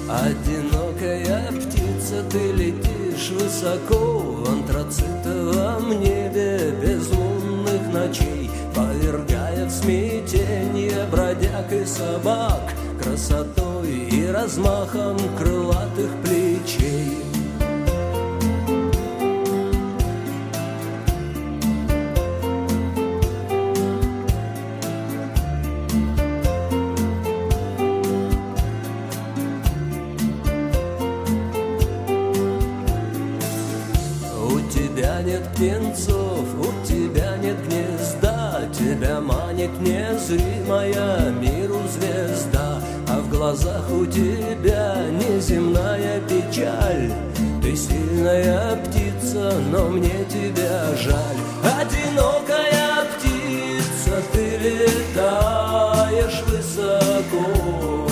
Одинокая птица, ты летишь высоко в антрацитовом небе без лунных ночей, повергая в смятенье бродяг и собак красотой и размахом крылатых плечей. Птенцов, у тебя нет гнезда, тебя манит незримая миру звезда, а в глазах у тебя неземная печаль. Ты сильная птица, но мне тебя жаль. Одинокая птица, ты летаешь высоко,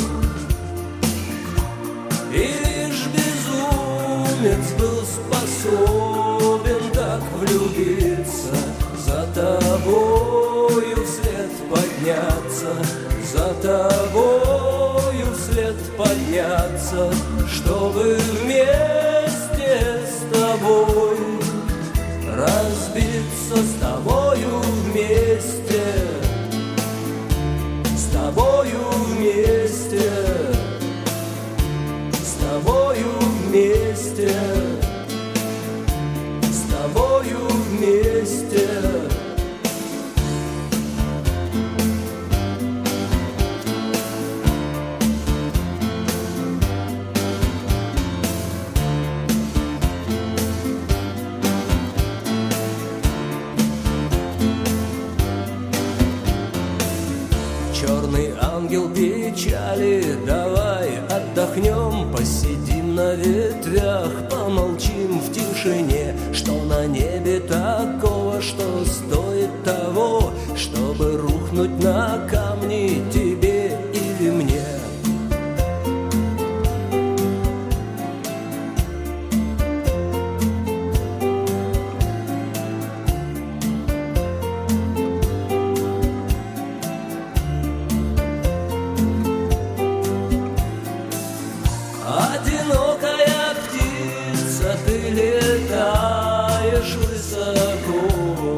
и лишь безумец был способен так влюбиться, за тобою вслед подняться, за тобою вслед подняться, чтобы вместе с тобой разбиться, с тобою вместе, с тобою вместе, с тобою вместе, с тобою вместе. Черный ангел печали, давай отдохнем, посидим на ветвях, помолчим в тишине. Что на небе такого, что стоит того, чтобы рухнуть на камни тебе или мне? Одинокая птица, ты летаешь высоко,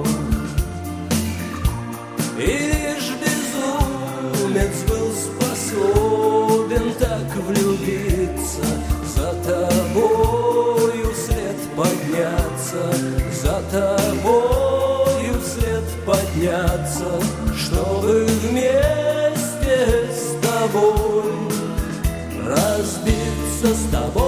и лишь безумец был способен так влюбиться, за тобою вслед подняться, за тобою вслед подняться, чтобы вместе с тобой разбиться, с тобой